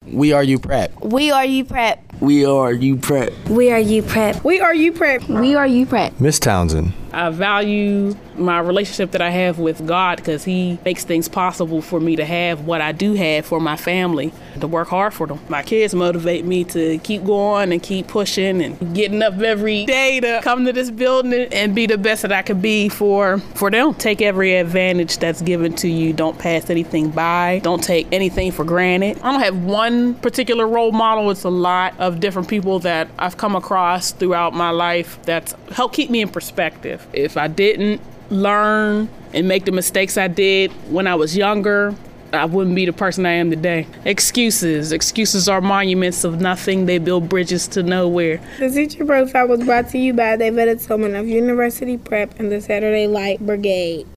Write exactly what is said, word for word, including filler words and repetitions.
We are you prep. We are you prep. We are you prep. We are you prep. We are you prep. We are you prep. Miss Townsend. I value my relationship that I have with God because he makes things possible for me to have what I do have for my family, to work hard for them. My kids motivate me to keep going and keep pushing and getting up every day to come to this building and be the best that I can be for, for them. Take every advantage that's given to you. Don't pass anything by. Don't take anything for granted. I don't have one particular role model. It's a lot of different people that I've come across throughout my life that's helped keep me in perspective. If I didn't learn and make the mistakes I did when I was younger, I wouldn't be the person I am today. Excuses. Excuses are monuments of nothing. They build bridges to nowhere. The Teacher Profile was brought to you by David Tillman of University Prep and the Saturday Light Brigade.